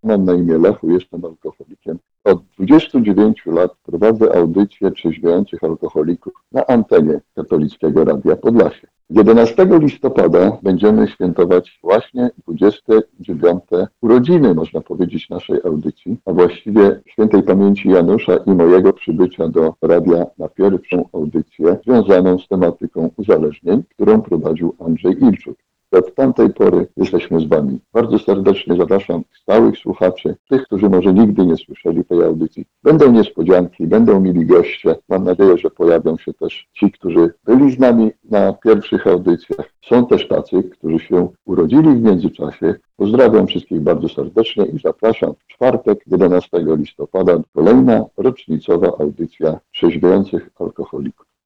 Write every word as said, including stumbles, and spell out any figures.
Mam na imię Lechu, jestem alkoholikiem. Od dwudziestu dziewięciu lat prowadzę audycję trzeźwiających alkoholików na antenie Katolickiego Radia Podlasie. jedenastego listopada będziemy świętować właśnie dwudzieste dziewiąte urodziny, można powiedzieć, naszej audycji, a właściwie świętej pamięci Janusza i mojego przybycia do radia na pierwszą audycję związaną z tematyką uzależnień, którą prowadził Andrzej Ilczuk. Od tamtej pory jesteśmy z Wami. Bardzo serdecznie zapraszam stałych słuchaczy, tych, którzy może nigdy nie słyszeli tej audycji. Będą niespodzianki, będą mili goście. Mam nadzieję, że pojawią się też ci, którzy byli z nami na pierwszych audycjach. Są też tacy, którzy się urodzili w międzyczasie. Pozdrawiam wszystkich bardzo serdecznie i zapraszam w czwartek, jedenastego listopada, kolejna rocznicowa audycja trzeźwiających alkoholików.